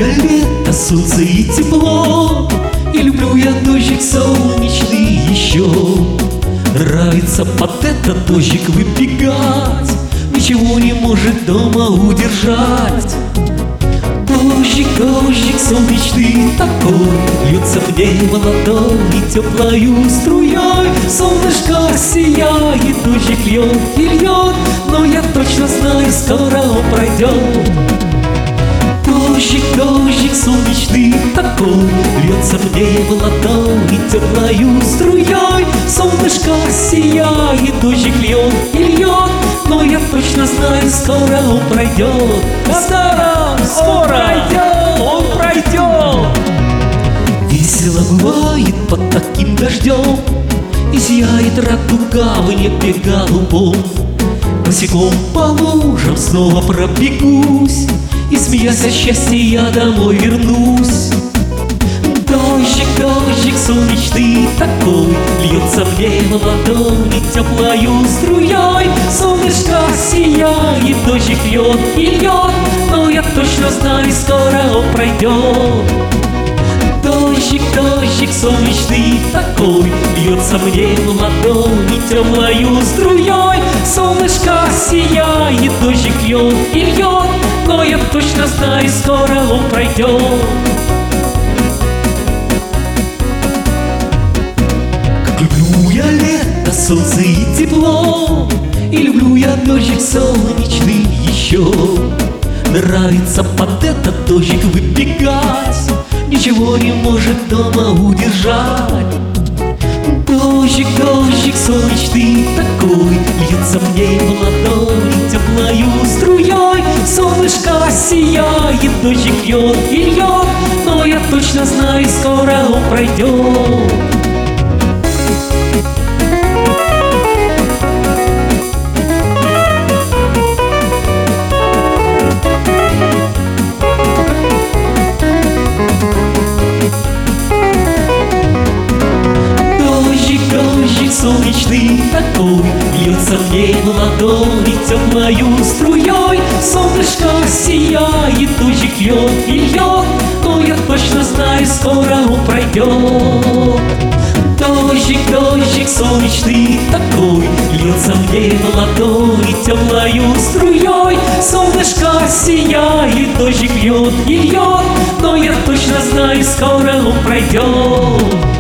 я лето, солнце и тепло, и люблю я дождик солнечный еще. Нравится под этот дождик выбегать, ничего не может дома удержать. Дождик, дождик солнечный такой, льется мне в ладони теплою струей. Солнышко сияет, дождик льет и льет, но я точно знаю, скоро он пройдет. Дождик, дождик солнечный такой, льется мне в ладони теплою струей. Солнышко сияет, дождик льет и льет, но я точно знаю, скоро он пройдет. Скоро он пройдет. Весело бывает под таким дождем, и сияет радуга в небе голубом. Босиком по лужам снова пробегусь, и, смеясь от счастья, я домой вернусь. Дождик, дождик солнечный такой, льется мне в ладони теплою струей. Солнышко сияет, дождик льет и льет, но я точно знаю, скоро он пройдет. Дождик, дождик солнечный такой, льется мне в ладони теплою струей. Солнышко сияет, дождик льет и льет, но я точно знаю, скоро он пройдет. Люблю я лето, солнце и тепло, и люблю я дождик солнечный еще. Нравится под этот дождик выбегать, ничего не может дома удержать. Дождик, дождик солнечный такой, льется мне в ладони теплою струей. Солнышко сияет, дождик льет и льет, но я точно знаю, скоро он пройдет. Солнечный такой, льется мне в ладони теплою струей. Солнышко сияет, дождик льет и льет, но я точно знаю, скоро он пройдет. Дождик, дождик солнечный такой, льется мне в ладони теплою струей. Солнышко сияет, дождик льет и льет, но я точно знаю, скоро он пройдет.